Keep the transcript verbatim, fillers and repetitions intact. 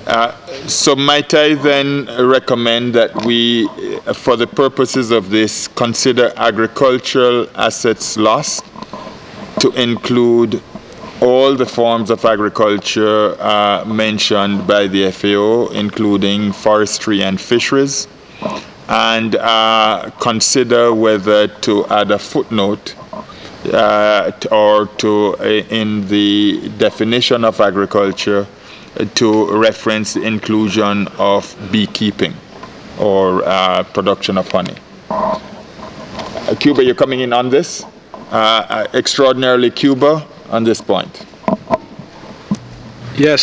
Uh, so might I then recommend that we, uh, for the purposes of this, consider agricultural assets lost to include all the forms of agriculture uh, mentioned by the F A O, including forestry and fisheries, and uh, consider whether to add a footnote uh, or to, uh, in the definition of agriculture, uh, to reference the inclusion of beekeeping or uh, production of honey. Uh, Cuba, you're coming in on this? Uh, uh, extraordinarily Cuba on this point.